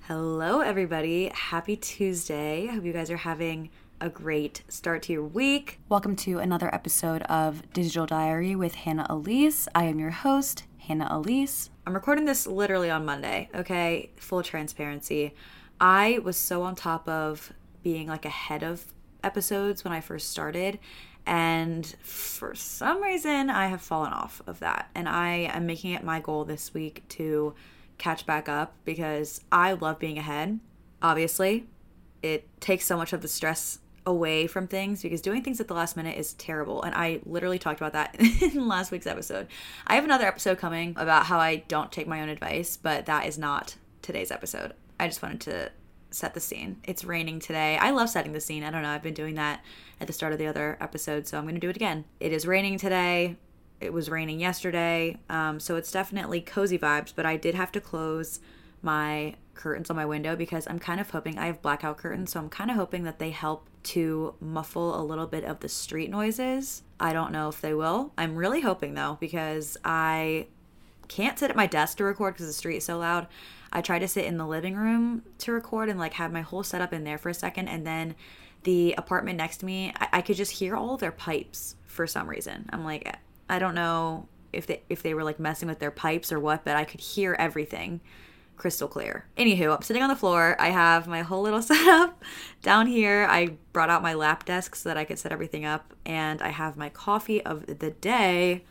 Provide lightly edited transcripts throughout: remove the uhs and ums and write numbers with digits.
Hello, everybody. Happy Tuesday. I hope you guys are having a great start to your week. Welcome to another episode of Digital Diary with Hannah Elise. I am your host, Hannah Elise. I'm recording this literally on Monday, okay? Full transparency. I was so on top of being like ahead of episodes when I first started, and for some reason I have fallen off of that. And I am making it my goal this week to catch back up because I love being ahead. Obviously, it takes so much of the stress away from things because doing things at the last minute is terrible. And I literally talked about that in last week's episode. I have another episode coming about how I don't take my own advice, but that is not today's episode. I just wanted to set the scene. It's raining today. I love setting the scene. I don't know. I've been doing that at the start of the other episode, so I'm going to do it again. It is raining today. It was raining yesterday, so it's definitely cozy vibes, but I did have to close my curtains on my window because I'm kind of hoping, I have blackout curtains, so I'm kind of hoping that they help to muffle a little bit of the street noises. I don't know if they will. I'm really hoping though, because I can't sit at my desk to record because the street is so loud. I tried to sit in the living room to record and like have my whole setup in there for a second, and then the apartment next to me, I could just hear all of their pipes for some reason. I'm like, I don't know if they were like messing with their pipes or what, but I could hear everything crystal clear. Anywho, I'm sitting on the floor. I have my whole little setup down here. I brought out my lap desk so that I could set everything up, and I have my coffee of the day.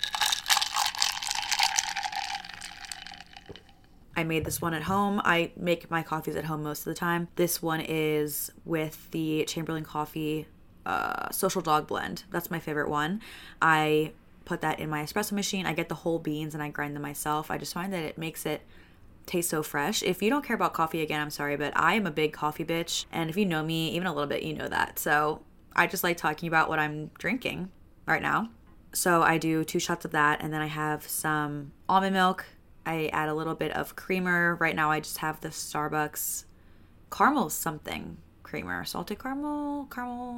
I made this one at home. I make my coffees at home most of the time. This one is with the Chamberlain Coffee Social Dog blend. That's my favorite one. I put that in my espresso machine. I get the whole beans and I grind them myself. I just find that it makes it taste so fresh. If you don't care about coffee, again, I'm sorry, but I am a big coffee bitch. And if you know me even a little bit, you know that. So I just like talking about what I'm drinking right now. So I do 2 shots of that, and then I have some almond milk. I add a little bit of creamer. Right now I just have the Starbucks caramel something creamer, salted caramel,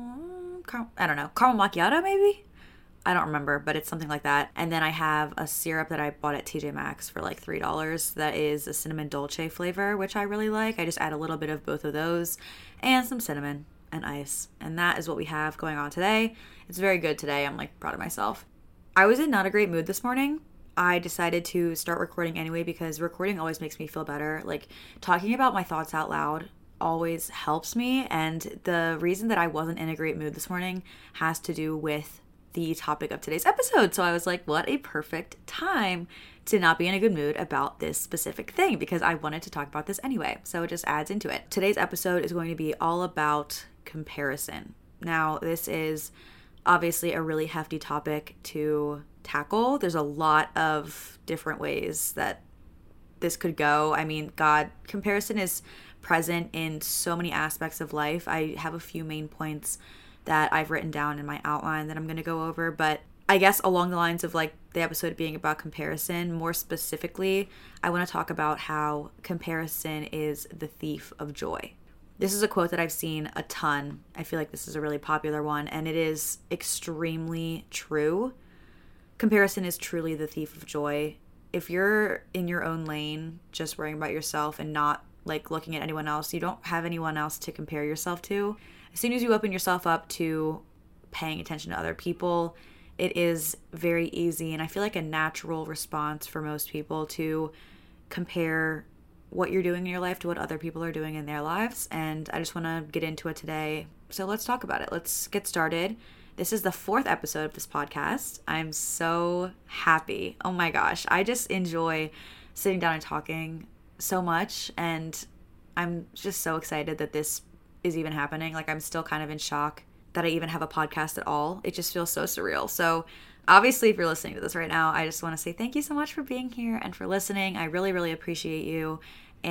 I don't know, caramel macchiato maybe? I don't remember, but it's something like that. And then I have a syrup that I bought at TJ Maxx for like $3 that is a cinnamon dolce flavor, which I really like. I just add a little bit of both of those and some cinnamon and ice. And that is what we have going on today. It's very good today. I'm like proud of myself. I was in not a great mood this morning. I decided to start recording anyway because recording always makes me feel better. Like talking about my thoughts out loud always helps me, and the reason that I wasn't in a great mood this morning has to do with the topic of today's episode. So I was like, what a perfect time to not be in a good mood about this specific thing, because I wanted to talk about this anyway. So it just adds into it. Today's episode is going to be all about comparison. Now, this is obviously a really hefty topic to tackle. There's a lot of different ways that this could go. I mean, God, comparison is present in so many aspects of life. I have a few main points that I've written down in my outline that I'm going to go over, but I guess along the lines of like the episode being about comparison, more specifically, I want to talk about how comparison is the thief of joy. This is a quote that I've seen a ton. I feel like this is a really popular one, and it is extremely true. Comparison is truly the thief of joy. If you're in your own lane, just worrying about yourself and not like looking at anyone else, you don't have anyone else to compare yourself to. As soon as you open yourself up to paying attention to other people, it is very easy, and I feel like a natural response for most people, to compare what you're doing in your life to what other people are doing in their lives. And I just want to get into it today. So let's talk about it. Let's get started. This is the 4th episode of this podcast. I'm so happy. Oh my gosh. I just enjoy sitting down and talking so much, and I'm just so excited that this is even happening. Like, I'm still kind of in shock that I even have a podcast at all. It just feels so surreal. So obviously, if you're listening to this right now, I just want to say thank you so much for being here and for listening. I really, really appreciate you.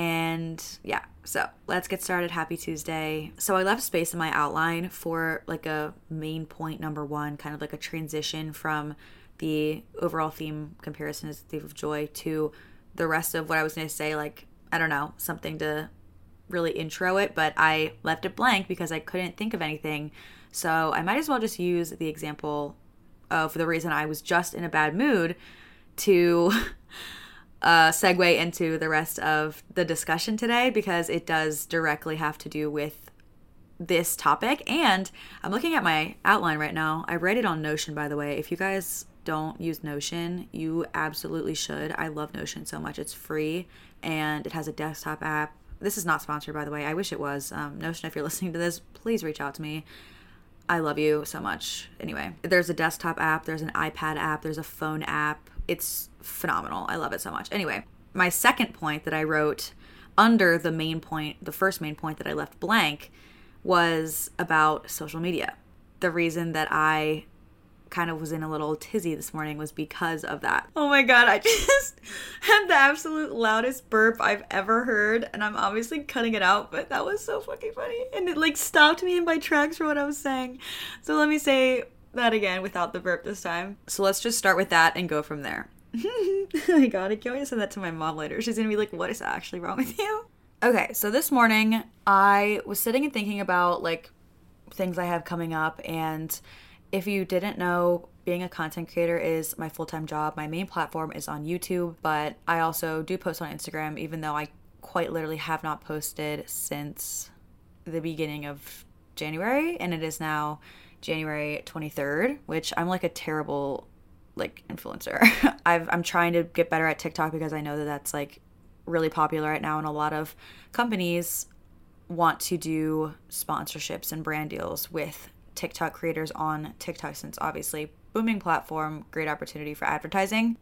And yeah, so let's get started. Happy Tuesday. So I left space in my outline for like a main point number 1, kind of like a transition from the overall theme, comparison is the thief of joy, to the rest of what I was going to say, like, I don't know, something to really intro it, but I left it blank because I couldn't think of anything. So I might as well just use the example of the reason I was just in a bad mood to segue into the rest of the discussion today because it does directly have to do with this topic. And I'm looking at my outline right now. I write it on Notion, by the way. If you guys don't use Notion, you absolutely should. I love Notion so much. It's free and it has a desktop app. This is not sponsored, by the way. I wish it was. Notion, if you're listening to this, please reach out to me. I love you so much. Anyway, there's a desktop app, there's an iPad app, there's a phone app. It's phenomenal. I love it so much. Anyway, my second point that I wrote under the main point, the first main point that I left blank, was about social media. The reason that I kind of was in a little tizzy this morning was because of that. Oh my God, I just had the absolute loudest burp I've ever heard, and I'm obviously cutting it out, but that was so fucking funny. And it like stopped me in my tracks for what I was saying. So let me say that again without the burp this time. So let's just start with that and go from there. Oh my God, I can't wait to send that to my mom later. She's gonna be like, what is actually wrong with you? Okay, so this morning I was sitting and thinking about like things I have coming up, and if you didn't know, being a content creator is my full-time job. My main platform is on YouTube, but I also do post on Instagram, even though I quite literally have not posted since the beginning of January, and it is now January 23rd, which I'm like a terrible like influencer. I'm trying to get better at TikTok because I know that that's like really popular right now, and a lot of companies want to do sponsorships and brand deals with TikTok creators on TikTok, since obviously booming platform, great opportunity for advertising.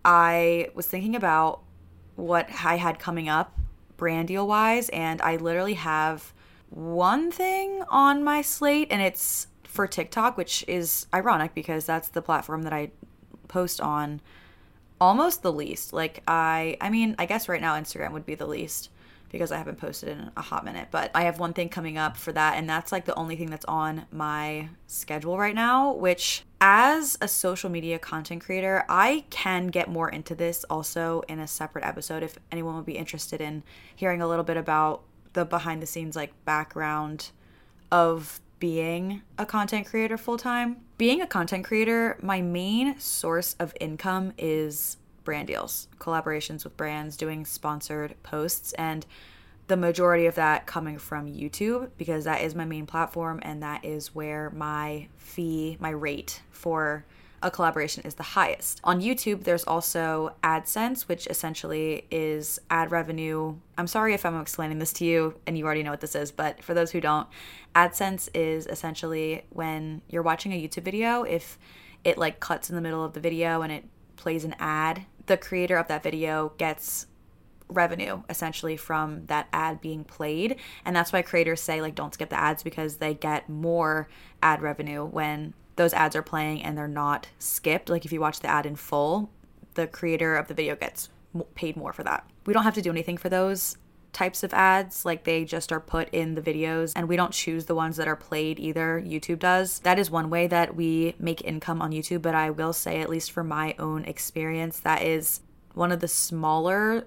I was thinking about what I had coming up brand deal wise, and I literally have one thing on my slate, and it's for TikTok, which is ironic because that's the platform that I post on almost the least. Like I mean, I guess right now Instagram would be the least because I haven't posted in a hot minute, but I have one thing coming up for that, and that's like the only thing that's on my schedule right now, which as a social media content creator, I can get more into this also in a separate episode if anyone would be interested in hearing a little bit about the behind the scenes like background of being a content creator full-time. Being a content creator, my main source of income is brand deals, collaborations with brands, doing sponsored posts, and the majority of that coming from YouTube because that is my main platform, and that is where my fee, my rate for a collaboration is the highest. On YouTube, there's also AdSense, which essentially is ad revenue. I'm sorry if I'm explaining this to you and you already know what this is, but for those who don't, AdSense is essentially when you're watching a YouTube video, if it like cuts in the middle of the video and it plays an ad, the creator of that video gets revenue essentially from that ad being played. And that's why creators say like don't skip the ads, because they get more ad revenue when those ads are playing and they're not skipped. Like if you watch the ad in full, the creator of the video gets paid more for that. We don't have to do anything for those types of ads, like they just are put in the videos, and we don't choose the ones that are played either. YouTube does. That is one way that we make income on YouTube, but I will say, at least for my own experience, that is one of the smaller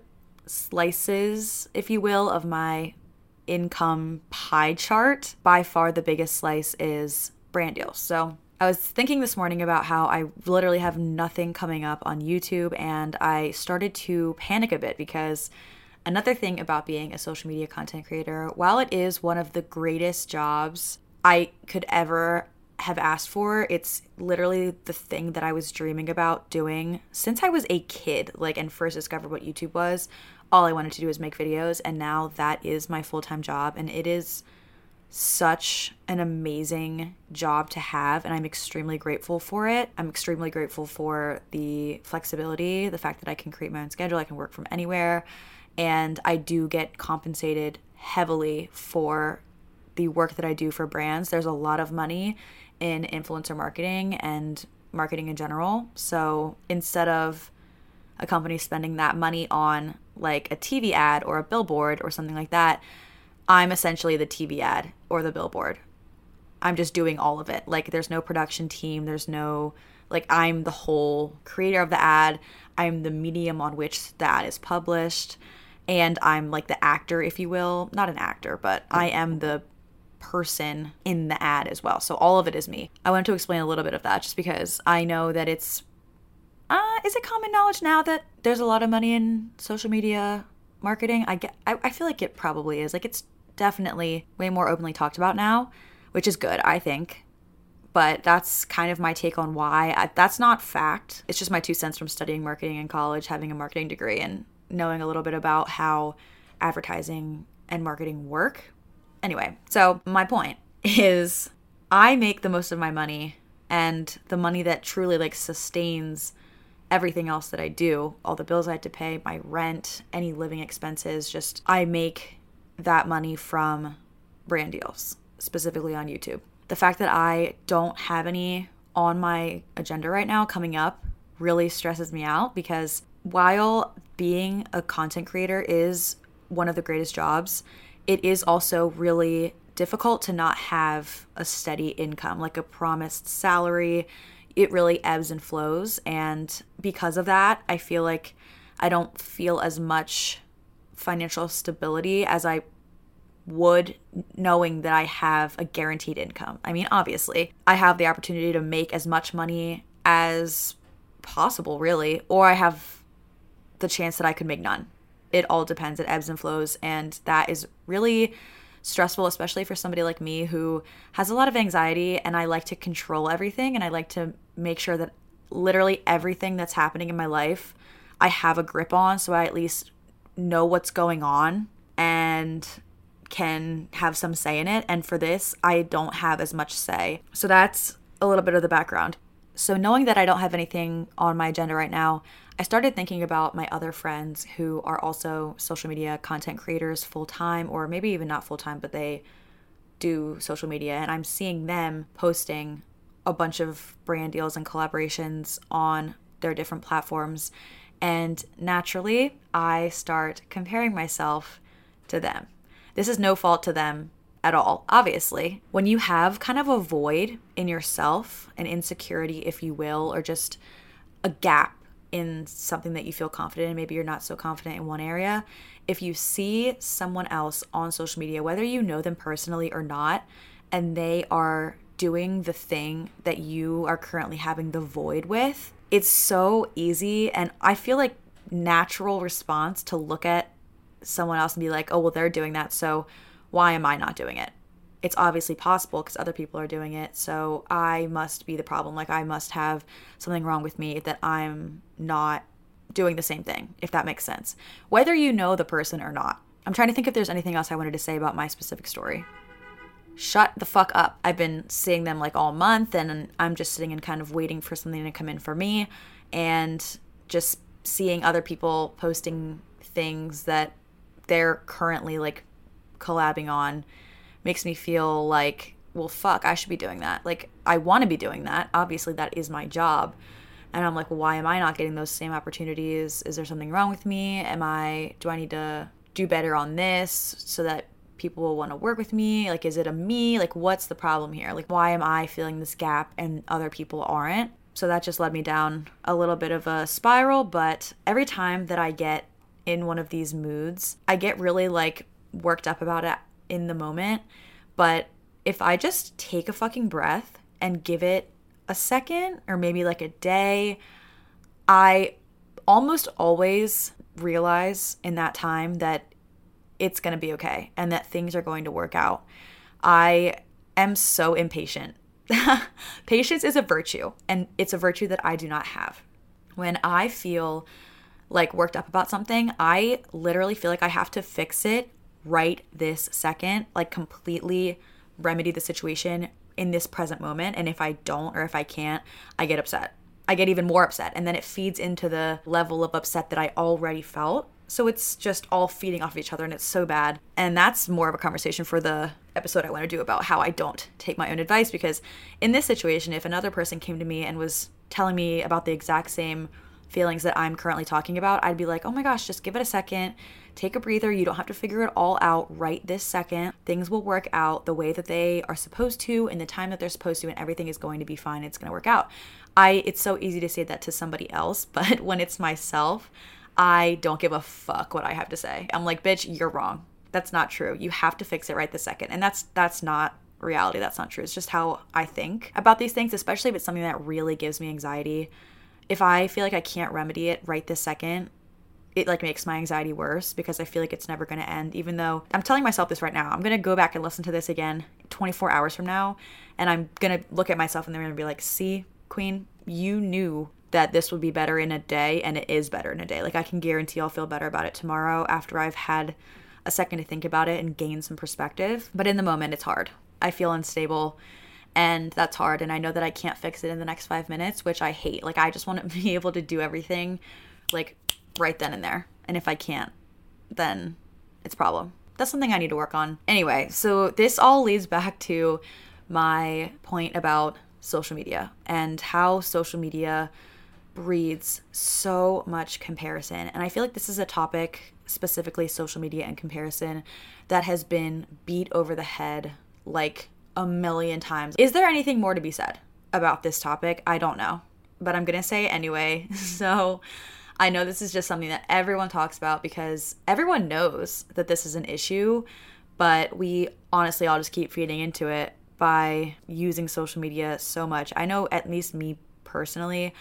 slices, if you will, of my income pie chart. By far the biggest slice is brand deals. So I was thinking this morning about how I literally have nothing coming up on YouTube, and I started to panic a bit because another thing about being a social media content creator, while it is one of the greatest jobs I could ever have asked for, it's literally the thing that I was dreaming about doing since I was a kid, like, and first discovered what YouTube was. All I wanted to do was make videos, and now that is my full-time job, and it is such an amazing job to have, and I'm extremely grateful for it. I'm extremely grateful for the flexibility, the fact that I can create my own schedule, I can work from anywhere, and I do get compensated heavily for the work that I do for brands. There's a lot of money in influencer marketing and marketing in general. So instead of a company spending that money on like a TV ad or a billboard or something like that, I'm essentially the TV ad or the billboard. I'm just doing all of it. Like there's no production team. There's no, like, I'm the whole creator of the ad. I'm the medium on which the ad is published. And I'm like the actor, if you will. Not an actor, but I am the person in the ad as well. So all of it is me. I wanted to explain a little bit of that just because I know that it's Is it common knowledge now that there's a lot of money in social media marketing? I feel like it probably is. Like, it's definitely way more openly talked about now, which is good, I think. But that's kind of my take on why. That's not fact. It's just my 2 cents from studying marketing in college, having a marketing degree, and knowing a little bit about how advertising and marketing work. Anyway, so my point is I make the most of my money, and the money that truly like sustains everything else that I do, all the bills I have to pay, my rent, any living expenses, just I make that money from brand deals, specifically on YouTube. The fact that I don't have any on my agenda right now coming up really stresses me out, because while being a content creator is one of the greatest jobs, it is also really difficult to not have a steady income, like a promised salary. It really ebbs and flows. And because of that, I feel like I don't feel as much financial stability as I would knowing that I have a guaranteed income. I mean, obviously, I have the opportunity to make as much money as possible, really, or I have the chance that I could make none. It all depends. It ebbs and flows, and that is really stressful, especially for somebody like me who has a lot of anxiety, and I like to control everything, and I like to make sure that literally everything that's happening in my life I have a grip on, so I at least know what's going on and can have some say in it. And for this, I don't have as much say. So that's a little bit of the background. So knowing that I don't have anything on my agenda right now, I started thinking about my other friends who are also social media content creators full-time, or maybe even not full-time, but they do social media. And I'm seeing them posting a bunch of brand deals and collaborations on their different platforms. And naturally, I start comparing myself to them. This is no fault to them at all, obviously. When you have kind of a void in yourself, an insecurity, if you will, or just a gap in something that you feel confident in, maybe you're not so confident in one area, if you see someone else on social media, whether you know them personally or not, and they are doing the thing that you are currently having the void with, it's so easy, and I feel like natural response to look at someone else and be like, oh, well, they're doing that, so why am I not doing it? It's obviously possible because other people are doing it, so I must be the problem. Like, I must have something wrong with me that I'm not doing the same thing, if that makes sense. Whether you know the person or not. I'm trying to think if there's anything else I wanted to say about my specific story. Shut the fuck up. I've been seeing them like all month, and I'm just sitting and kind of waiting for something to come in for me, and just seeing other people posting things that they're currently like collabing on makes me feel like, well, fuck, I should be doing that. Like, I want to be doing that. Obviously, that is my job. And I'm like, well, why am I not getting those same opportunities? Is there something wrong with me? Do I need to do better on this so that people will want to work with me? Like, is it a me? Like, what's the problem here? Like, why am I feeling this gap and other people aren't? So that just led me down a little bit of a spiral. But every time that I get in one of these moods, I get really like worked up about it in the moment. But if I just take a fucking breath and give it a second or maybe like a day, I almost always realize in that time that it's going to be okay and that things are going to work out. I am so impatient. Patience is a virtue, and it's a virtue that I do not have. When I feel like worked up about something, I literally feel like I have to fix it right this second, like completely remedy the situation in this present moment. And if I don't, or if I can't, I get upset. I get even more upset. And then it feeds into the level of upset that I already felt. So it's just all feeding off of each other, and it's so bad. And that's more of a conversation for the episode I want to do about how I don't take my own advice. Because in this situation, if another person came to me and was telling me about the exact same feelings that I'm currently talking about, I'd be like, oh my gosh, just give it a second. Take a breather. You don't have to figure it all out right this second. Things will work out the way that they are supposed to in the time that they're supposed to, and everything is going to be fine. It's going to work out. It's so easy to say that to somebody else, but when it's myself, I don't give a fuck what I have to say. I'm like, bitch, you're wrong. That's not true. You have to fix it right this second. And that's not reality. That's not true. It's just how I think about these things, especially if it's something that really gives me anxiety. if I feel like I can't remedy it right this second, it like makes my anxiety worse because I feel like it's never going to end. Even though I'm telling myself this right now, I'm going to go back and listen to this again 24 hours from now, and I'm going to look at myself and they're going to be like, see, Queen, you knew that this would be better in a day, and it is better in a day. Like, I can guarantee I'll feel better about it tomorrow after I've had a second to think about it and gain some perspective. But in the moment, it's hard. I feel unstable, and that's hard. And I know that I can't fix it in the next 5 minutes, which I hate. Like, I just want to be able to do everything like right then and there. And if I can't, then it's a problem. That's something I need to work on. Anyway, so this all leads back to my point about social media and how social media breeds so much comparison. And I feel like this is a topic, specifically social media and comparison, that has been beat over the head like a million times. Is there anything more to be said about this topic? I don't know, but I'm gonna say it anyway. So I know this is just something that everyone talks about because everyone knows that this is an issue, but we honestly all just keep feeding into it by using social media so much. I know, at least me personally,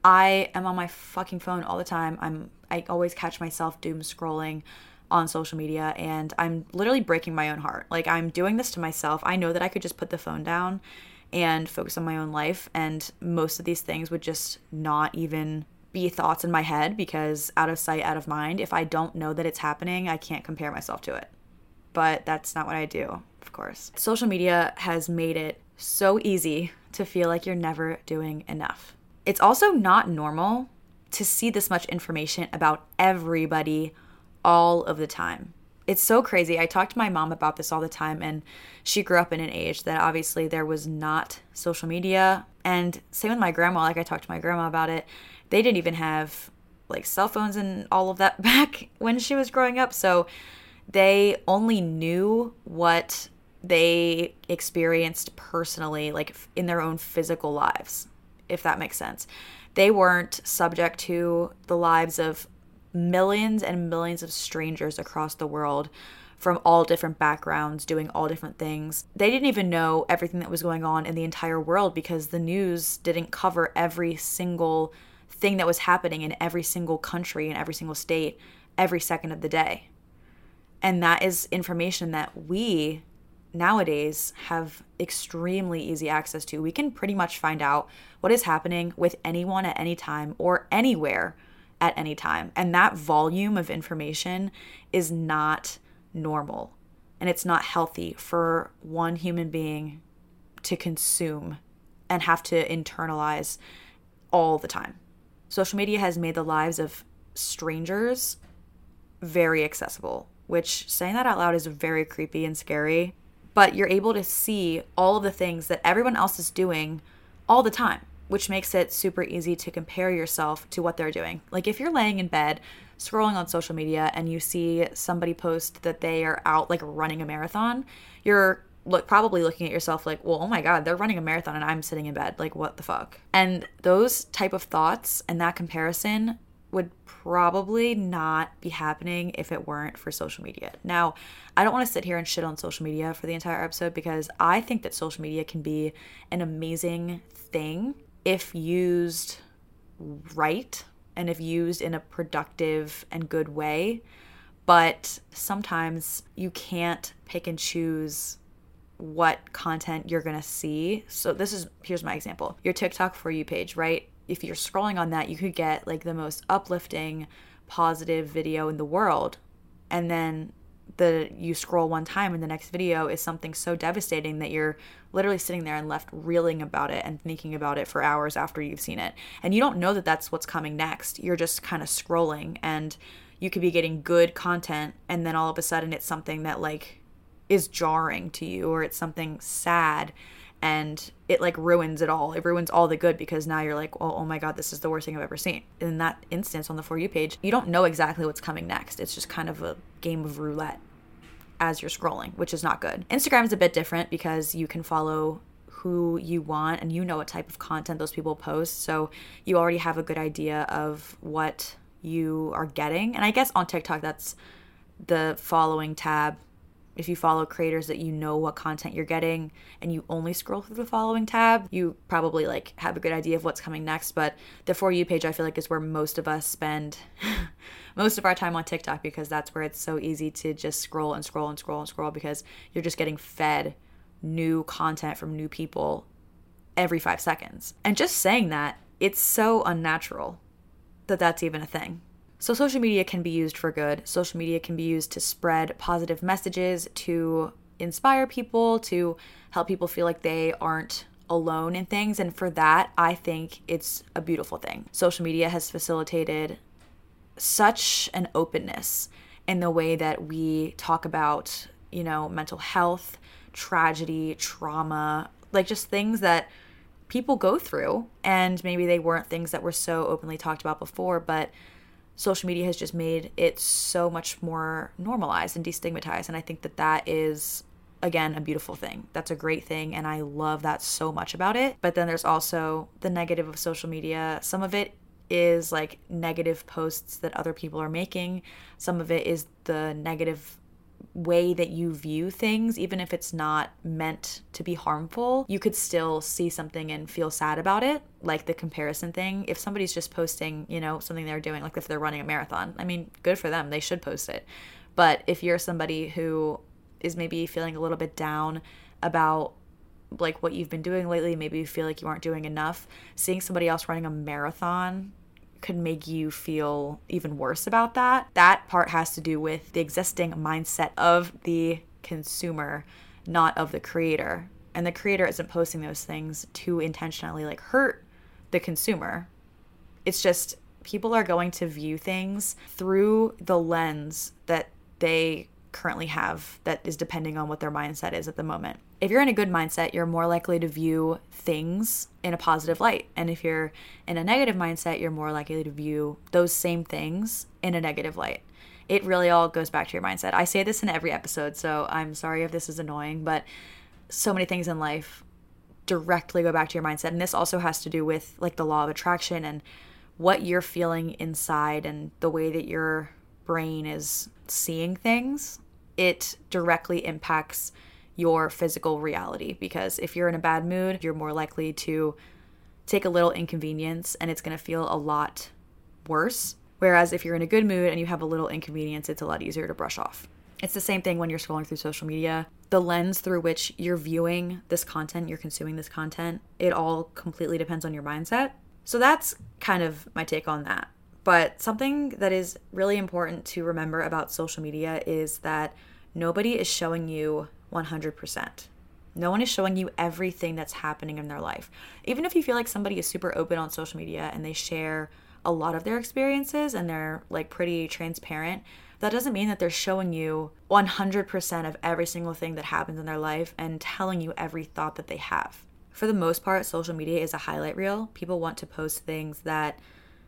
I am on my fucking phone all the time. I always catch myself doom scrolling on social media, and I'm literally breaking my own heart. Like, I'm doing this to myself. I know that I could just put the phone down and focus on my own life, and most of these things would just not even be thoughts in my head because out of sight, out of mind. If I don't know that it's happening, I can't compare myself to it. But that's not what I do, of course. Social media has made it so easy to feel like you're never doing enough. It's also not normal to see this much information about everybody all of the time. It's so crazy. I talk to my mom about this all the time, and she grew up in an age that obviously there was not social media. And same with my grandma. Like, I talked to my grandma about it. They didn't even have like cell phones and all of that back when she was growing up. So they only knew what they experienced personally, like in their own physical lives, if that makes sense. They weren't subject to the lives of millions and millions of strangers across the world from all different backgrounds, doing all different things. They didn't even know everything that was going on in the entire world because the news didn't cover every single thing that was happening in every single country and every single state every second of the day. And that is information that we nowadays have extremely easy access to. We can pretty much find out what is happening with anyone at any time or anywhere at any time. And that volume of information is not normal. And it's not healthy for one human being to consume and have to internalize all the time. Social media has made the lives of strangers very accessible, which, saying that out loud, is very creepy and scary. But you're able to see all of the things that everyone else is doing all the time, which makes it super easy to compare yourself to what they're doing. Like, if you're laying in bed scrolling on social media and you see somebody post that they are out like running a marathon, you're probably looking at yourself like, well, oh my God, they're running a marathon and I'm sitting in bed. Like, what the fuck? And those type of thoughts and that comparison would probably not be happening if it weren't for social media. Now, I don't want to sit here and shit on social media for the entire episode because I think that social media can be an amazing thing if used right and if used in a productive and good way. But sometimes you can't pick and choose what content you're going to see. So here's my example. Your TikTok For You page, right? If you're scrolling on that, you could get like the most uplifting, positive video in the world. And then you scroll one time and the next video is something so devastating that you're literally sitting there and left reeling about it and thinking about it for hours after you've seen it. And you don't know that that's what's coming next. You're just kind of scrolling, and you could be getting good content, and then all of a sudden it's something that like is jarring to you, or it's something sad, and it like ruins it all. It ruins all the good because now you're like, oh my God, this is the worst thing I've ever seen. In that instance on the For You page, you don't know exactly what's coming next. It's just kind of a game of roulette as you're scrolling, which is not good. Instagram is a bit different because you can follow who you want and you know what type of content those people post. So you already have a good idea of what you are getting. And I guess on TikTok, that's the following tab If you follow creators that you know what content you're getting and you only scroll through the following tab, you probably like have a good idea of what's coming next. But the For You page, I feel like, is where most of us spend most of our time on TikTok, because that's where it's so easy to just scroll and scroll and scroll and scroll, because you're just getting fed new content from new people every 5 seconds. And just saying that, it's so unnatural that that's even a thing. So social media can be used for good. Social media can be used to spread positive messages, to inspire people, to help people feel like they aren't alone in things. And for that, I think it's a beautiful thing. Social media has facilitated such an openness in the way that we talk about, mental health, tragedy, trauma, like just things that people go through. And maybe they weren't things that were so openly talked about before, but social media has just made it so much more normalized and destigmatized. And I think that that is, again, a beautiful thing. That's a great thing. And I love that so much about it. But then there's also the negative of social media. Some of it is like negative posts that other people are making. Some of it is the negative way that you view things. Even if it's not meant to be harmful, you could still see something and feel sad about it, like the comparison thing. If somebody's just posting, something they're doing, like if they're running a marathon, I mean, good for them, they should post it. But if you're somebody who is maybe feeling a little bit down about like what you've been doing lately, maybe you feel like you aren't doing enough, seeing somebody else running a marathon could make you feel even worse about that. That part has to do with the existing mindset of the consumer, not of the creator. And the creator isn't posting those things to intentionally like hurt the consumer. It's just people are going to view things through the lens that they currently have, that is depending on what their mindset is at the moment. If you're in a good mindset, you're more likely to view things in a positive light. And if you're in a negative mindset, you're more likely to view those same things in a negative light. It really all goes back to your mindset. I say this in every episode, so I'm sorry if this is annoying, but so many things in life directly go back to your mindset. And this also has to do with like the law of attraction and what you're feeling inside and the way that your brain is seeing things. It directly impacts your physical reality, because if you're in a bad mood, you're more likely to take a little inconvenience and it's going to feel a lot worse. Whereas if you're in a good mood and you have a little inconvenience, it's a lot easier to brush off. It's the same thing when you're scrolling through social media. The lens through which you're viewing this content, you're consuming this content, it all completely depends on your mindset. So that's kind of my take on that. But something that is really important to remember about social media is that nobody is showing you 100%. No one is showing you everything that's happening in their life. Even if you feel like somebody is super open on social media and they share a lot of their experiences and they're like pretty transparent, that doesn't mean that they're showing you 100% of every single thing that happens in their life and telling you every thought that they have. For the most part, social media is a highlight reel. People want to post things that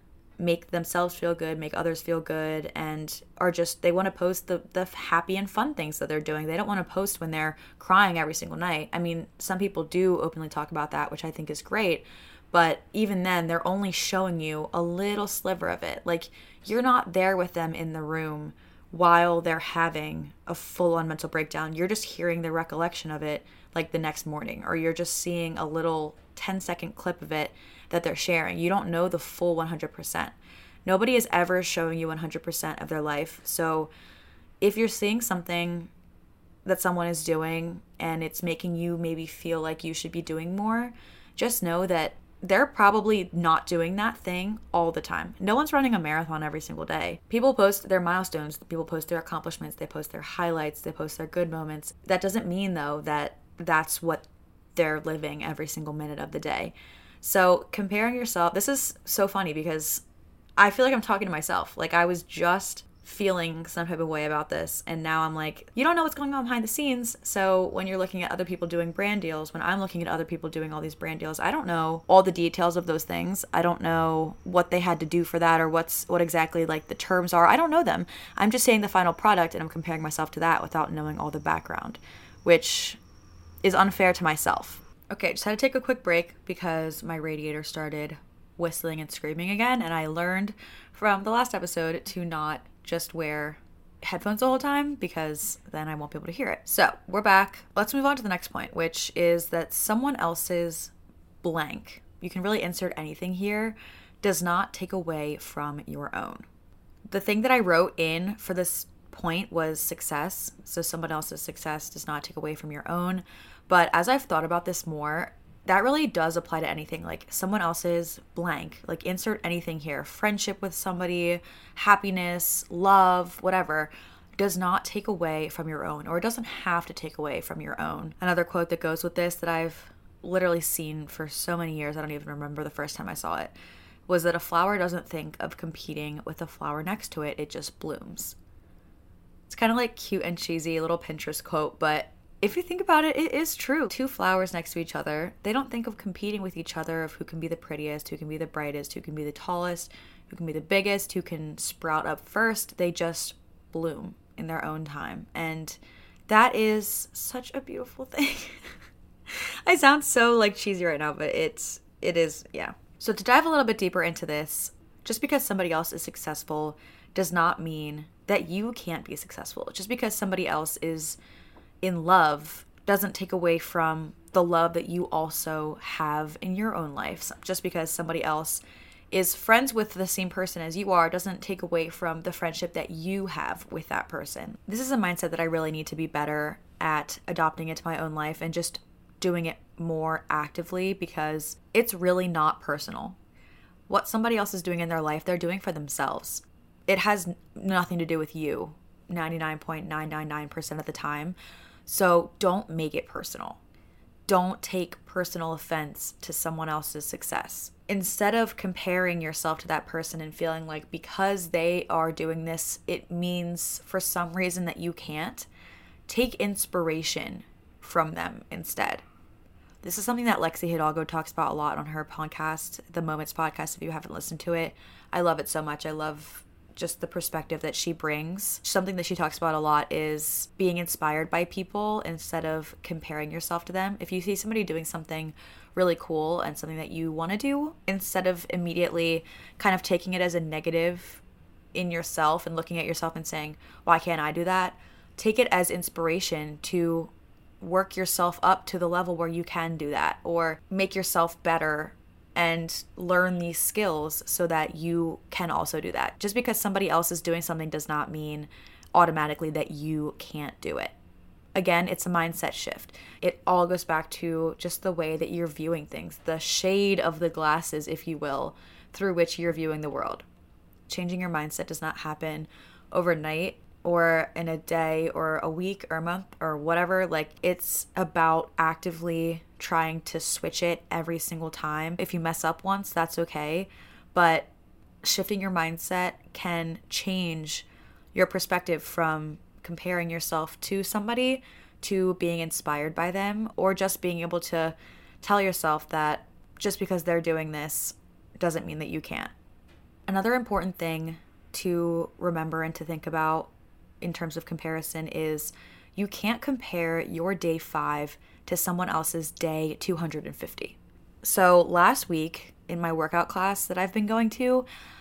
make themselves feel good, make others feel good, and are just, they want to post the happy and fun things that they're doing. They don't want to post when they're crying every single night. I mean, some people do openly talk about that, which I think is great, but even then, they're only showing you a little sliver of it. Like, you're not there with them in the room while they're having a full-on mental breakdown. You're just hearing the recollection of it like the next morning, or you're just seeing a little 10-second clip of it that they're sharing. You don't know the full 100%. Nobody is ever showing you 100% of their life. So if you're seeing something that someone is doing and it's making you maybe feel like you should be doing more, just know that they're probably not doing that thing all the time. No one's running a marathon every single day. People post their milestones, people post their accomplishments, they post their highlights, they post their good moments. That doesn't mean, though, that that's what they're living every single minute of the day. So comparing yourself, this is so funny because I feel like I'm talking to myself. Like, I was just feeling some type of way about this, and now I'm like, you don't know what's going on behind the scenes. So when you're looking at other people doing brand deals, when I'm looking at other people doing all these brand deals, I don't know all the details of those things. I don't know what they had to do for that, or what exactly like the terms are. I don't know them. I'm just saying the final product, and I'm comparing myself to that without knowing all the background, which is unfair to myself. Okay, just had to take a quick break because my radiator started whistling and screaming again, and I learned from the last episode to not just wear headphones the whole time because then I won't be able to hear it. So we're back. Let's move on to the next point, which is that someone else's blank, you can really insert anything here, does not take away from your own. The thing that I wrote in for this point was success. So someone else's success does not take away from your own. But as I've thought about this more, that really does apply to anything, like someone else's blank, like insert anything here, friendship with somebody, happiness, love, whatever, does not take away from your own, or it doesn't have to take away from your own. Another quote that goes with this that I've literally seen for so many years, I don't even remember the first time I saw it, was that a flower doesn't think of competing with a flower next to it, it just blooms. It's kind of like cute and cheesy, a little Pinterest quote, but if you think about it, it is true. Two flowers next to each other, they don't think of competing with each other of who can be the prettiest, who can be the brightest, who can be the tallest, who can be the biggest, who can sprout up first. They just bloom in their own time. And that is such a beautiful thing. I sound so like cheesy right now, but it is, yeah. So to dive a little bit deeper into this, just because somebody else is successful does not mean that you can't be successful. Just because somebody else is in love doesn't take away from the love that you also have in your own life. Just because somebody else is friends with the same person as you are doesn't take away from the friendship that you have with that person. This is a mindset that I really need to be better at adopting into my own life and just doing it more actively, because it's really not personal. What somebody else is doing in their life, they're doing for themselves. It has nothing to do with you 99.999% of the time. So don't make it personal. Don't take personal offense to someone else's success. Instead of comparing yourself to that person and feeling like because they are doing this, it means for some reason that you can't, take inspiration from them instead. This is something that Lexi Hidalgo talks about a lot on her podcast, The Moments Podcast, if you haven't listened to it. I love it so much. I love just the perspective that she brings. Something that she talks about a lot is being inspired by people instead of comparing yourself to them. If you see somebody doing something really cool and something that you want to do, instead of immediately kind of taking it as a negative in yourself and looking at yourself and saying, why can't I do that? Take it as inspiration to work yourself up to the level where you can do that, or make yourself better and learn these skills so that you can also do that. Just because somebody else is doing something does not mean automatically that you can't do it. Again, it's a mindset shift. It all goes back to just the way that you're viewing things, the shade of the glasses, if you will, through which you're viewing the world. Changing your mindset does not happen overnight or in a day or a week or a month or whatever. Like, it's about actively trying to switch it every single time. If you mess up once, that's okay. But shifting your mindset can change your perspective from comparing yourself to somebody to being inspired by them, or just being able to tell yourself that just because they're doing this doesn't mean that you can't. Another important thing to remember and to think about in terms of comparison is you can't compare your day 5 to someone else's day 250. So last week in my workout class that I've been going to,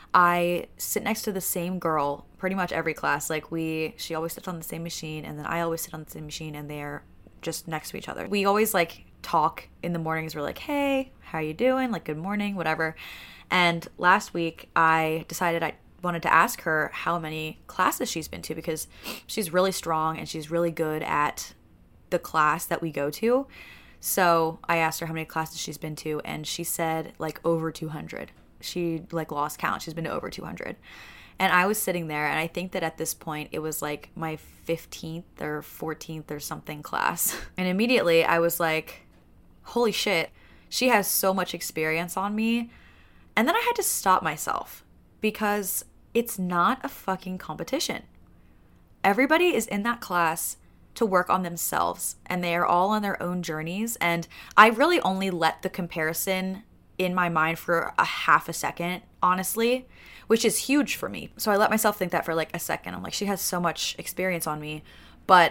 I sit next to the same girl pretty much every class. Like she always sits on the same machine, and then I always sit on the same machine, and they're just next to each other. We always like talk in the mornings. We're like, hey, how are you doing? Like, good morning, whatever. And last week I decided I wanted to ask her how many classes she's been to, because she's really strong and she's really good at the class that we go to. So I asked her how many classes she's been to, and she said like over 200. She like lost count. She's been to over 200. And I was sitting there, and I think that at this point it was like my 15th or 14th or something class. And immediately I was like, holy shit, she has so much experience on me. And then I had to stop myself, because it's not a fucking competition. Everybody is in that class to work on themselves, and they are all on their own journeys. And I really only let the comparison in my mind for a half a second, honestly, which is huge for me. So I let myself think that for like a second. I'm like, she has so much experience on me. But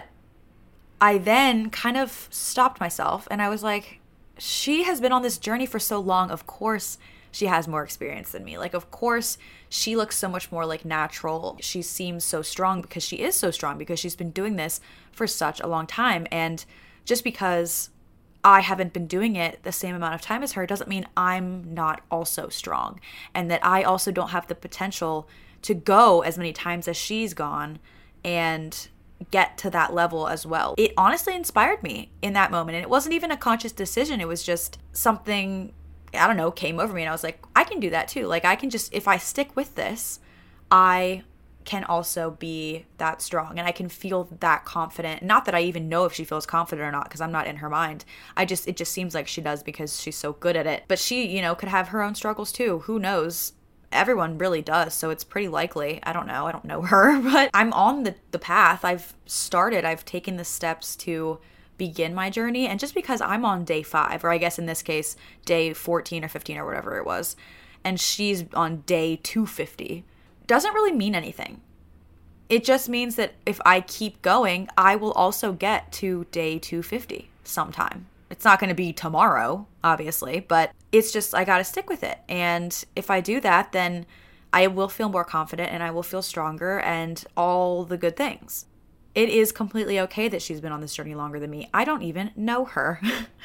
I then kind of stopped myself, and I was like, she has been on this journey for so long. Of course, she has more experience than me. Like, of course, she looks so much more like natural. She seems so strong because she is so strong because she's been doing this for such a long time. And just because I haven't been doing it the same amount of time as her doesn't mean I'm not also strong and that I also don't have the potential to go as many times as she's gone and get to that level as well. It honestly inspired me in that moment. And it wasn't even a conscious decision. It was just something, I don't know, came over me. And I was like, I can do that too. Like, I can just, if I stick with this, I can also be that strong and I can feel that confident. Not that I even know if she feels confident or not, because I'm not in her mind. It just seems like she does because she's so good at it. But she, you know, could have her own struggles too. Who knows? Everyone really does, so it's pretty likely. I don't know her, but I'm on the path. I've taken the steps to begin my journey, and just because I'm on day 5, or I guess in this case, day 14 or 15 or whatever it was, and she's on day 250, doesn't really mean anything. It just means that if I keep going, I will also get to day 250 sometime. It's not going to be tomorrow, obviously, but it's just, I got to stick with it. And if I do that, then I will feel more confident and I will feel stronger and all the good things. It is completely okay that she's been on this journey longer than me. I don't even know her.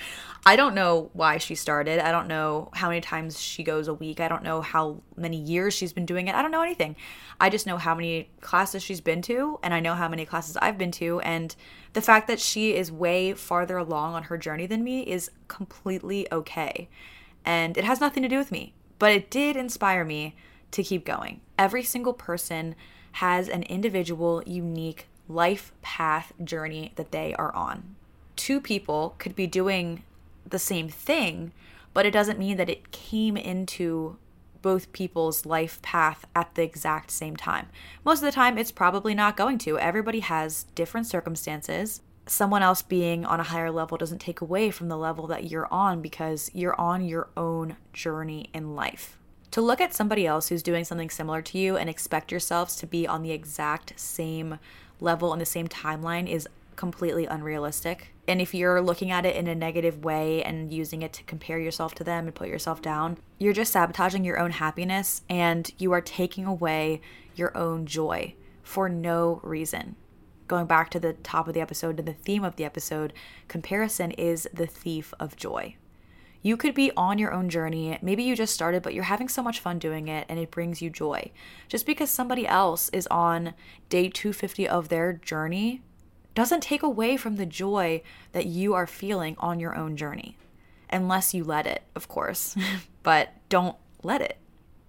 I don't know why she started. I don't know how many times she goes a week. I don't know how many years she's been doing it. I don't know anything. I just know how many classes she's been to, and I know how many classes I've been to, and the fact that she is way farther along on her journey than me is completely okay. And it has nothing to do with me, but it did inspire me to keep going. Every single person has an individual, unique life path journey that they are on. 2 people could be doing the same thing, but it doesn't mean that it came into both people's life path at the exact same time. Most of the time, it's probably not going to. Everybody has different circumstances. Someone else being on a higher level doesn't take away from the level that you're on because you're on your own journey in life. To look at somebody else who's doing something similar to you and expect yourselves to be on the exact same level and the same timeline is completely unrealistic. And if you're looking at it in a negative way and using it to compare yourself to them and put yourself down, you're just sabotaging your own happiness and you are taking away your own joy for no reason. Going back to the top of the episode, to the theme of the episode, comparison is the thief of joy. You could be on your own journey. Maybe you just started, but you're having so much fun doing it and it brings you joy. Just because somebody else is on day 250 of their journey doesn't take away from the joy that you are feeling on your own journey. Unless you let it, of course, but don't let it.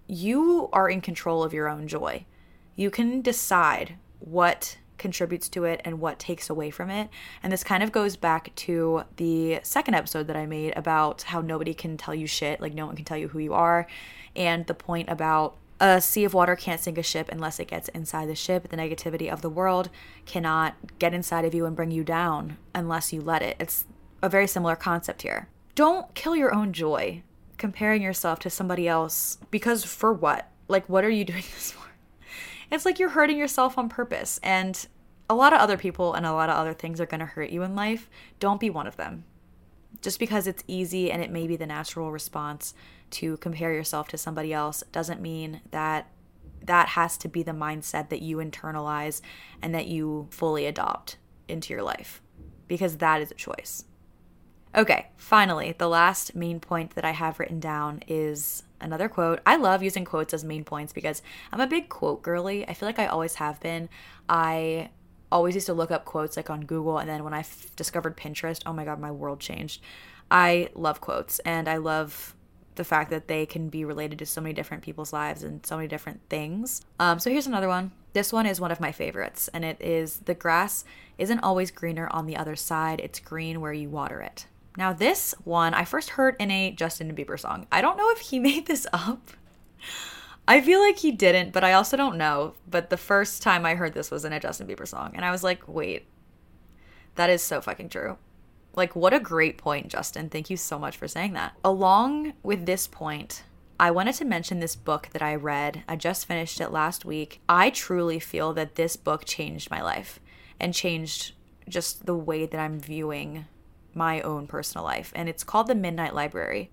You are in control of your own joy. You can decide what contributes to it and what takes away from it. And this kind of goes back to the second episode that I made about how nobody can tell you shit, like no one can tell you who you are, and the point about a sea of water can't sink a ship unless it gets inside the ship. The negativity of the world cannot get inside of you and bring you down unless you let it. It's a very similar concept here. Don't kill your own joy comparing yourself to somebody else, because for what? Like, what are you doing this for? It's like you're hurting yourself on purpose, and a lot of other people and a lot of other things are going to hurt you in life. Don't be one of them. Just because it's easy and it may be the natural response to compare yourself to somebody else doesn't mean that that has to be the mindset that you internalize and that you fully adopt into your life, because that is a choice. Okay, finally, the last main point that I have written down is another quote. I love using quotes as main points because I'm a big quote girly. I feel like I always have been. I always used to look up quotes like on Google, and then when I discovered Pinterest, oh my god, my world changed. I love quotes, and I love the fact that they can be related to so many different people's lives and so many different things. So here's another one. This one is one of my favorites, and it is, "The grass isn't always greener on the other side. It's green where you water it." Now this one I first heard in a Justin Bieber song. I don't know if he made this up. I feel like he didn't, but I also don't know. But the first time I heard this was in a Justin Bieber song, and I was like, wait, that is so fucking true. Like, what a great point, Justin. Thank you so much for saying that. Along with this point, I wanted to mention this book that I read. I just finished it last week. I truly feel that this book changed my life and changed just the way that I'm viewing my own personal life. And it's called The Midnight Library.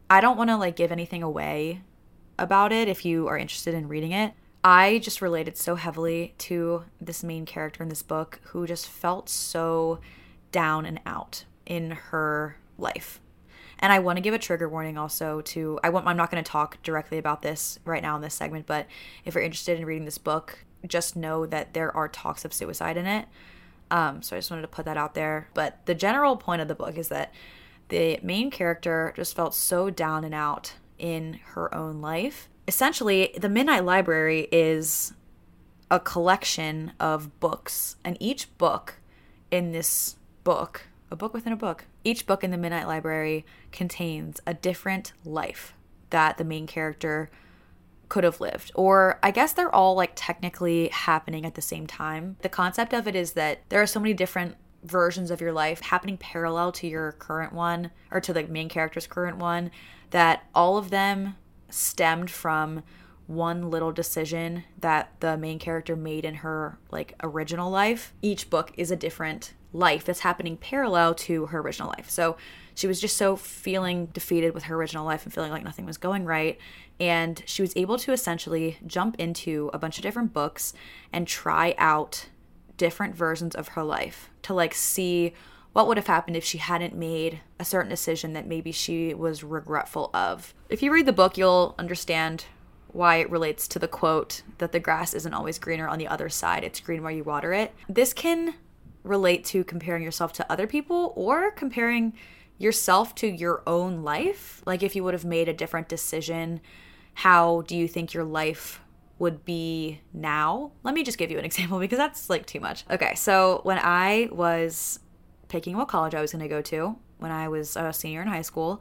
I don't want to like give anything away about it if you are interested in reading it. I just related so heavily to this main character in this book who just felt so down and out in her life. And I want to give a trigger warning also to, I'm not going to talk directly about this right now in this segment, but if you're interested in reading this book, just know that there are talks of suicide in it. So I just wanted to put that out there. But the general point of the book is that the main character just felt so down and out in her own life. Essentially, the Midnight Library is a collection of books, and each book in this book, a book within a book, each book in the Midnight Library contains a different life that the main character could have lived. Or I guess they're all like technically happening at the same time. The concept of it is that there are so many different versions of your life happening parallel to your current one, or to the main character's current one, that all of them stemmed from one little decision that the main character made in her like original life. Each book is a different life that's happening parallel to her original life. So she was just so feeling defeated with her original life and feeling like nothing was going right. And she was able to essentially jump into a bunch of different books and try out different versions of her life to like see what would have happened if she hadn't made a certain decision that maybe she was regretful of. If you read the book, you'll understand why it relates to the quote that the grass isn't always greener on the other side, it's green where you water it. This can relate to comparing yourself to other people or comparing yourself to your own life. Like if you would have made a different decision, how do you think your life would be now? Let me just give you an example because that's like too much. Okay, so when I was picking what college I was going to go to, when I was a senior in high school,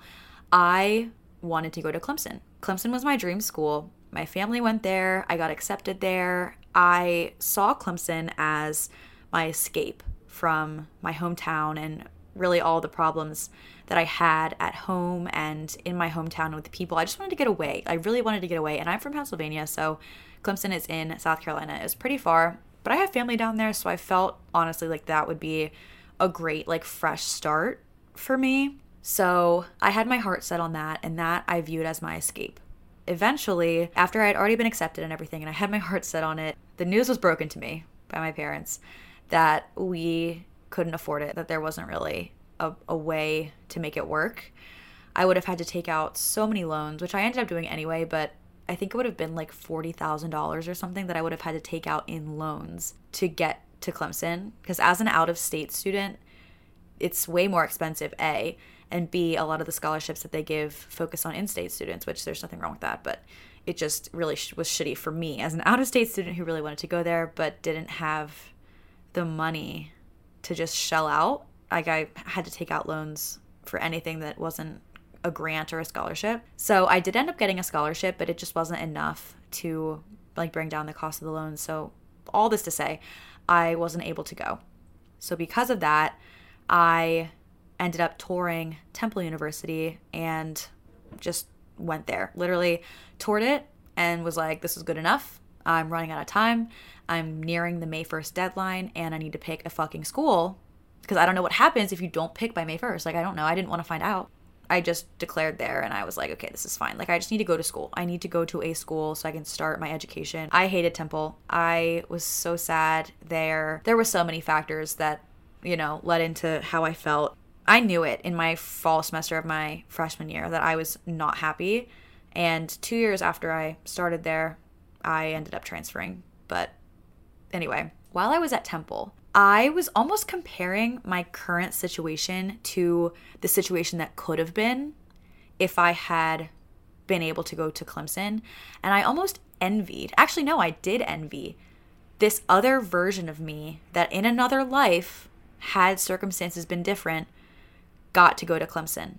I wanted to go to Clemson. Clemson was my dream school. My family went there. I got accepted there. I saw Clemson as my escape from my hometown and really all the problems that I had at home and in my hometown with the people. I just wanted to get away. I really wanted to get away. And I'm from Pennsylvania, so Clemson is in South Carolina. It's pretty far, but I have family down there, so I felt honestly like that would be a great like fresh start for me. So I had my heart set on that, and that I viewed as my escape. Eventually, after I had already been accepted and everything, and I had my heart set on it, the news was broken to me by my parents that we couldn't afford it, that there wasn't really a way to make it work. I would have had to take out so many loans, which I ended up doing anyway, but I think it would have been like $40,000 or something that I would have had to take out in loans to get to Clemson. Because as an out-of-state student, it's way more expensive, A, and B, a lot of the scholarships that they give focus on in-state students, which there's nothing wrong with that, but it just really was shitty for me as an out-of-state student who really wanted to go there but didn't have the money to just shell out. Like I had to take out loans for anything that wasn't a grant or a scholarship. So I did end up getting a scholarship, but it just wasn't enough to like bring down the cost of the loans. So all this to say, I wasn't able to go. So because of that, I ended up touring Temple University and just went there. Literally toured it and was like, this is good enough. I'm running out of time. I'm nearing the May 1st deadline and I need to pick a fucking school because I don't know what happens if you don't pick by May 1st. Like, I don't know. I didn't want to find out. I just declared there and I was like, okay, this is fine. Like, I just need to go to school. I need to go to a school so I can start my education. I hated Temple. I was so sad there. There were so many factors that, you know, led into how I felt. I knew it in my fall semester of my freshman year that I was not happy. And 2 years after I started there, I ended up transferring. But anyway, while I was at Temple, I was almost comparing my current situation to the situation that could have been if I had been able to go to Clemson. And I almost envied, actually, no, I did envy this other version of me that in another life, had circumstances been different, got to go to Clemson.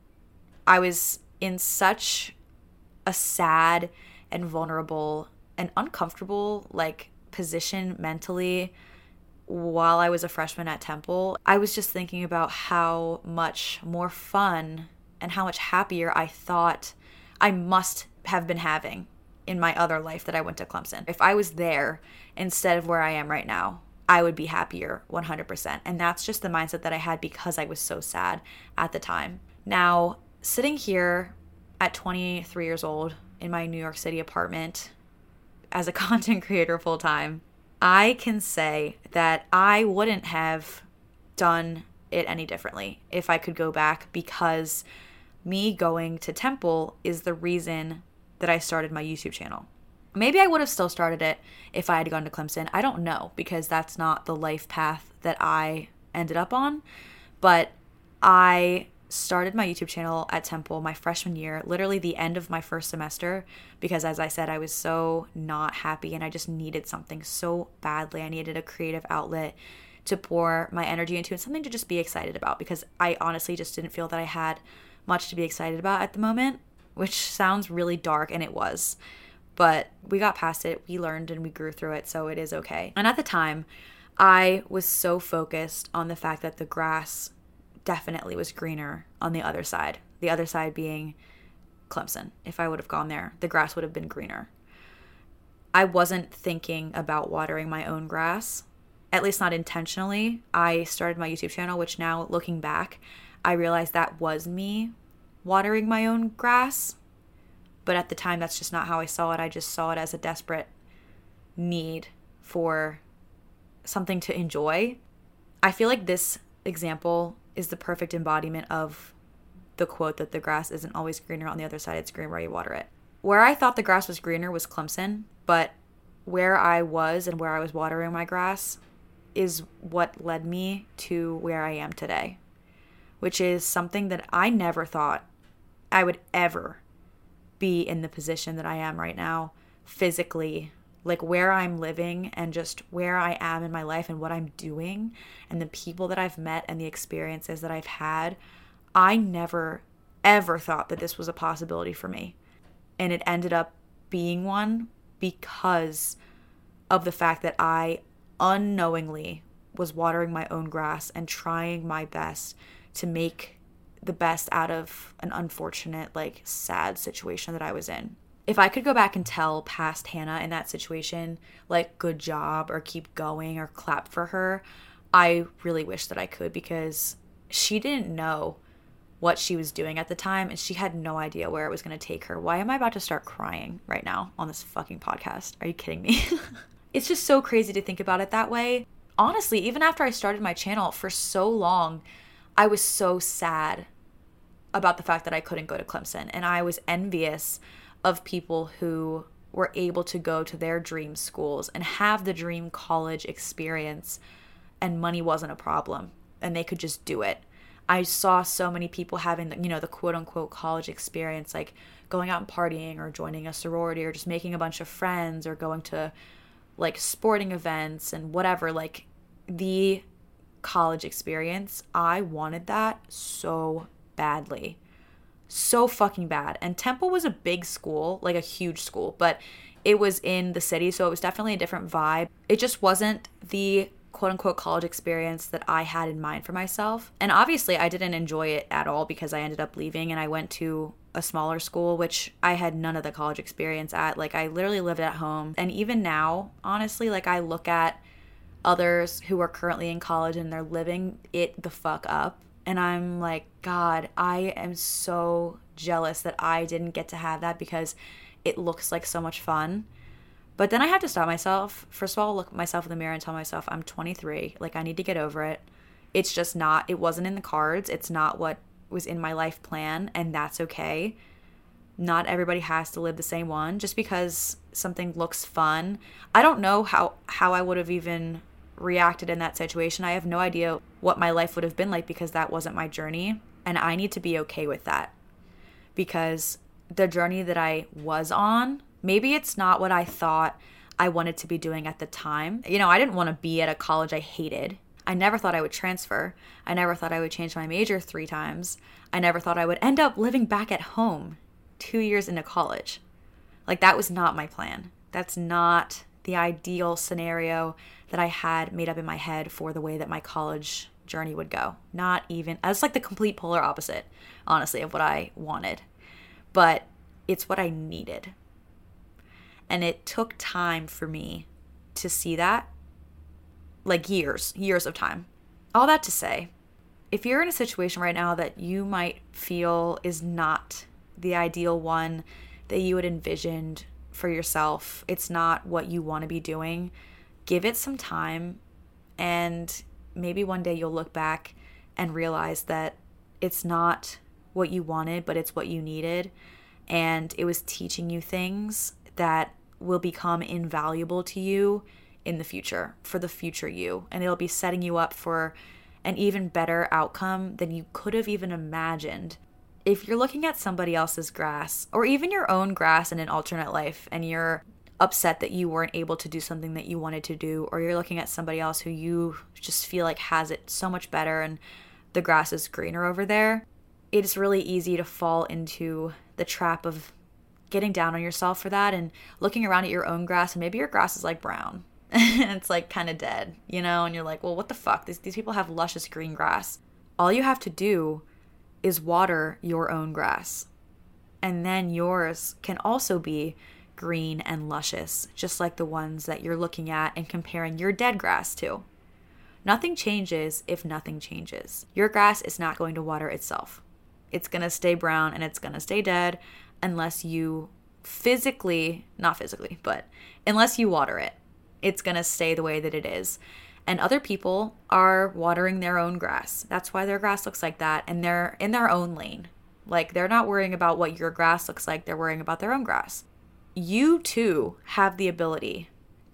I was in such a sad and vulnerable and uncomfortable like position mentally while I was a freshman at Temple. I was just thinking about how much more fun and how much happier I thought I must have been having in my other life that I went to Clemson. If I was there instead of where I am right now, I would be happier 100%. And that's just the mindset that I had because I was so sad at the time. Now, sitting here at 23 years old in my New York City apartment as a content creator full time, I can say that I wouldn't have done it any differently if I could go back, because me going to Temple is the reason that I started my YouTube channel. Maybe I would have still started it if I had gone to Clemson. I don't know, because that's not the life path that I ended up on. But I started my YouTube channel at Temple my freshman year, literally the end of my first semester, because as I said, I was so not happy and I just needed something so badly. I needed a creative outlet to pour my energy into and something to just be excited about, because I honestly just didn't feel that I had much to be excited about at the moment, which sounds really dark, and it was. But we got past it, we learned, and we grew through it, so it is okay. And at the time, I was so focused on the fact that the grass definitely was greener on the other side being Clemson. If I would have gone there, the grass would have been greener. I wasn't thinking about watering my own grass, at least not intentionally. I started my YouTube channel, which now, looking back, I realized that was me watering my own grass. But at the time, that's just not how I saw it. I just saw it as a desperate need for something to enjoy. I feel like this example is the perfect embodiment of the quote that the grass isn't always greener on the other side, it's green where you water it. Where I thought the grass was greener was Clemson, but where I was and where I was watering my grass is what led me to where I am today, which is something that I never thought I would ever be in the position that I am right now, physically, like where I'm living and just where I am in my life and what I'm doing and the people that I've met and the experiences that I've had. I never, ever thought that this was a possibility for me. And it ended up being one because of the fact that I unknowingly was watering my own grass and trying my best to make the best out of an unfortunate, like, sad situation that I was in. If I could go back and tell past Hannah in that situation, like, good job or keep going or clap for her, I really wish that I could, because she didn't know what she was doing at the time and she had no idea where it was going to take her. Why am I about to start crying right now on this fucking podcast? Are you kidding me? It's just so crazy to think about it that way. Honestly, even after I started my channel, for so long, I was so sad about the fact that I couldn't go to Clemson, and I was envious of people who were able to go to their dream schools and have the dream college experience, and money wasn't a problem and they could just do it. I saw so many people having, the quote unquote college experience, like going out and partying or joining a sorority or just making a bunch of friends or going to like sporting events and whatever, like the college experience. I wanted that so badly. So fucking bad. And Temple was a big school, like a huge school, but it was in the city, so it was definitely a different vibe. It just wasn't the quote-unquote college experience that I had in mind for myself. And obviously, I didn't enjoy it at all because I ended up leaving and I went to a smaller school, which I had none of the college experience at. Like, I literally lived at home. And even now, honestly, like, I look at others who are currently in college and they're living it the fuck up. And I'm like, God, I am so jealous that I didn't get to have that because it looks like so much fun. But then I have to stop myself. First of all, look at myself in the mirror and tell myself I'm 23. Like, I need to get over it. It's just not, it wasn't in the cards. It's not what was in my life plan, and that's okay. Not everybody has to live the same one. Just because something looks fun, I don't know how I would have even reacted in that situation. I have no idea what my life would have been like because that wasn't my journey, and I need to be okay with that because the journey that I was on, maybe it's not what I thought I wanted to be doing at the time. I didn't want to be at a college I hated. I never thought I would transfer. I never thought I would change my major 3 times. I never thought I would end up living back at home 2 years into college. Like, that was not my plan. That's not the ideal scenario that I had made up in my head for the way that my college journey would go. Not even, it's like the complete polar opposite, honestly, of what I wanted. But it's what I needed. And it took time for me to see that. Like years of time. All that to say, if you're in a situation right now that you might feel is not the ideal one that you had envisioned for yourself. It's not what you want to be doing. Give it some time, and maybe one day you'll look back and realize that it's not what you wanted, but it's what you needed. And it was teaching you things that will become invaluable to you in the future, for the future you. And it'll be setting you up for an even better outcome than you could have even imagined. If you're looking at somebody else's grass, or even your own grass in an alternate life, and you're upset that you weren't able to do something that you wanted to do, or you're looking at somebody else who you just feel like has it so much better and the grass is greener over there, it's really easy to fall into the trap of getting down on yourself for that and looking around at your own grass, and maybe your grass is like brown and it's like kind of dead, and you're like, well, what the fuck? These people have luscious green grass. All you have to do is water your own grass, and then yours can also be green and luscious, just like the ones that you're looking at and comparing your dead grass to. Nothing changes if nothing changes. Your grass is not going to water itself. It's going to stay brown and it's going to stay dead unless you unless you water it. It's going to stay the way that it is. And other people are watering their own grass. That's why their grass looks like that, and they're in their own lane. Like, they're not worrying about what your grass looks like, they're worrying about their own grass. You too have the ability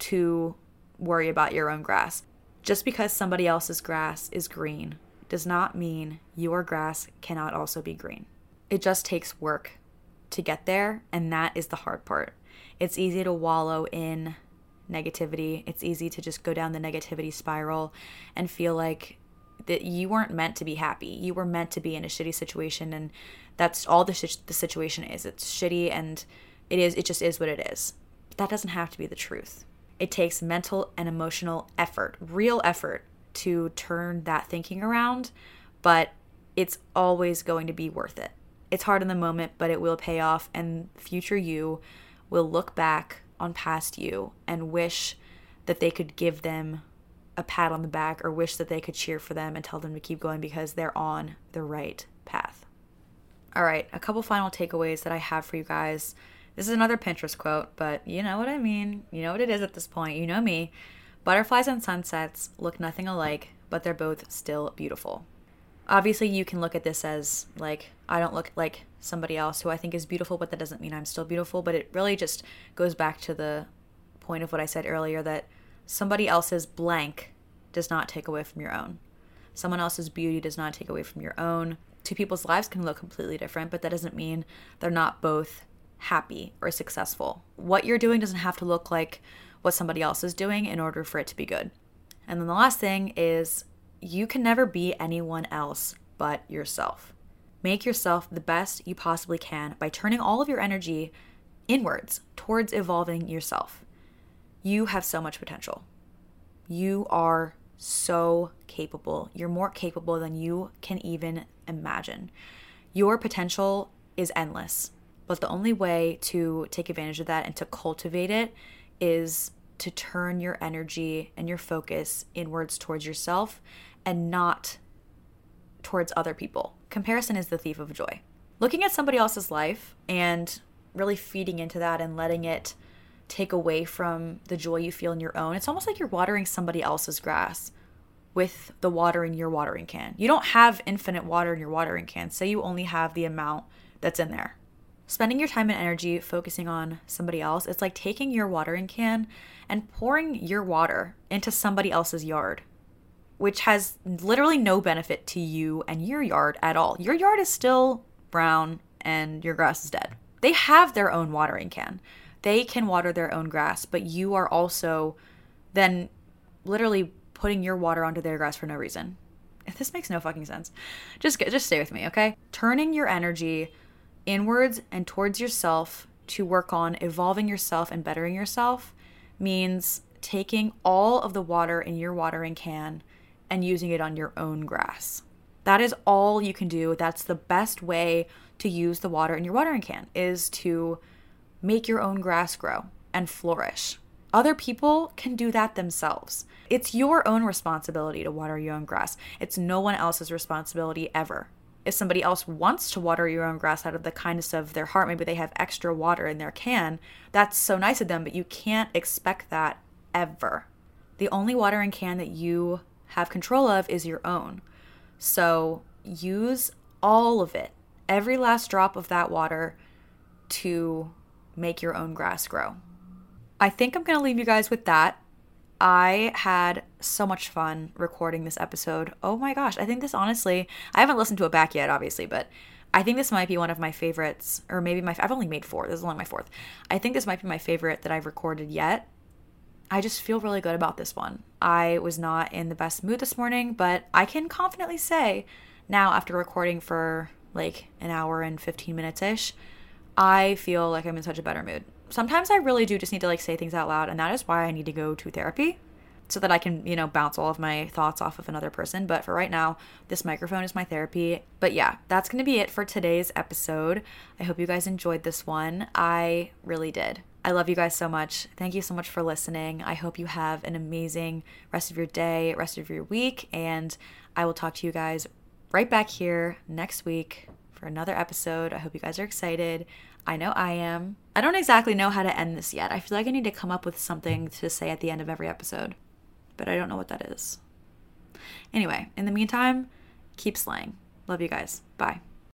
to worry about your own grass. Just because somebody else's grass is green does not mean your grass cannot also be green. It just takes work to get there, and that is the hard part. It's easy to wallow in negativity. It's easy to just go down the negativity spiral and feel like that you weren't meant to be happy. You were meant to be in a shitty situation, and that's all the situation is. It's shitty, and it just is what it is. But that doesn't have to be the truth. It takes mental and emotional effort, real effort, to turn that thinking around, but it's always going to be worth it. It's hard in the moment, but it will pay off, and future you will look back on past you and wish that they could give them a pat on the back, or wish that they could cheer for them and tell them to keep going because they're on the right path. All right, a couple final takeaways that I have for you guys. This is another Pinterest quote, but you know what I mean. You know what it is at this point. You know me. Butterflies and sunsets look nothing alike, but they're both still beautiful. Obviously, you can look at this as, like, I don't look like somebody else who I think is beautiful, but that doesn't mean I'm still beautiful. But it really just goes back to the point of what I said earlier, that somebody else's blank does not take away from your own. Someone else's beauty does not take away from your own. Two people's lives can look completely different, but that doesn't mean they're not both happy or successful. What you're doing doesn't have to look like what somebody else is doing in order for it to be good. And then the last thing is, you can never be anyone else but yourself. Make yourself the best you possibly can by turning all of your energy inwards towards evolving yourself. You have so much potential. You are so capable. You're more capable than you can even imagine. Your potential is endless, but the only way to take advantage of that and to cultivate it is to turn your energy and your focus inwards towards yourself and not towards other people. Comparison is the thief of joy. Looking at somebody else's life and really feeding into that and letting it take away from the joy you feel in your own, it's almost like you're watering somebody else's grass with the water in your watering can. You don't have infinite water in your watering can, so you only have the amount that's in there. Spending your time and energy focusing on somebody else, it's like taking your watering can and pouring your water into somebody else's yard, which has literally no benefit to you and your yard at all. Your yard is still brown and your grass is dead. They have their own watering can. They can water their own grass, but you are also then literally putting your water onto their grass for no reason. If this makes no fucking sense, just stay with me, okay? Turning your energy inwards and towards yourself to work on evolving yourself and bettering yourself means taking all of the water in your watering can and using it on your own grass. That is all you can do. That's the best way to use the water in your watering can, is to make your own grass grow and flourish. Other people can do that themselves. It's your own responsibility to water your own grass. It's no one else's responsibility ever. if somebody else wants to water your own grass out of the kindness of their heart, maybe they have extra water in their can, that's so nice of them, but you can't expect that ever. The only watering can that you have control of is your own. So use all of it, every last drop of that water, to make your own grass grow. I think I'm going to leave you guys with that. I had so much fun recording this episode. Oh my gosh, I think this honestly, I haven't listened to it back yet, obviously, but I think this might be one of my favorites, or maybe I've only made 4. This is only my 4th. I think this might be my favorite that I've recorded yet. I just feel really good about this one. I was not in the best mood this morning, but I can confidently say now, after recording for like an hour and 15 minutes-ish, I feel like I'm in such a better mood. Sometimes I really do just need to like say things out loud, and that is why I need to go to therapy, so that I can, bounce all of my thoughts off of another person. But for right now, this microphone is my therapy. But yeah, that's going to be it for today's episode. I hope you guys enjoyed this one. I really did. I love you guys so much. Thank you so much for listening. I hope you have an amazing rest of your day, rest of your week, and I will talk to you guys right back here next week for another episode. I hope you guys are excited. I know I am. I don't exactly know how to end this yet. I feel like I need to come up with something to say at the end of every episode, but I don't know what that is. Anyway, in the meantime, keep slaying. Love you guys. Bye.